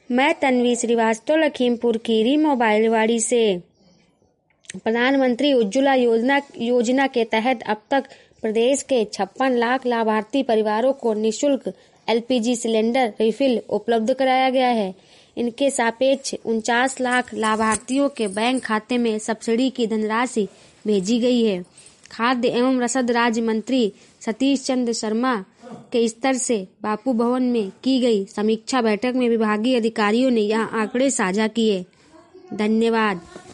मैं तन्वी श्रीवास्तव, लखीमपुर खीरी, मोबाइलवाड़ी से। प्रधानमंत्री उज्ज्वला योजना के तहत अब तक प्रदेश के 56 लाख लाभार्थी परिवारों को निःशुल्क एलपीजी सिलेंडर रिफिल उपलब्ध कराया गया है। इनके सापेक्ष 49 लाख लाभार्थियों के बैंक खाते में सब्सिडी की धनराशि भेजी गई है। खाद्य एवं रसद राज्य मंत्री सतीश चंद्र शर्मा के स्तर से बापू भवन में की गई समीक्षा बैठक में विभागीय अधिकारियों ने यह आंकड़े साझा किए। धन्यवाद।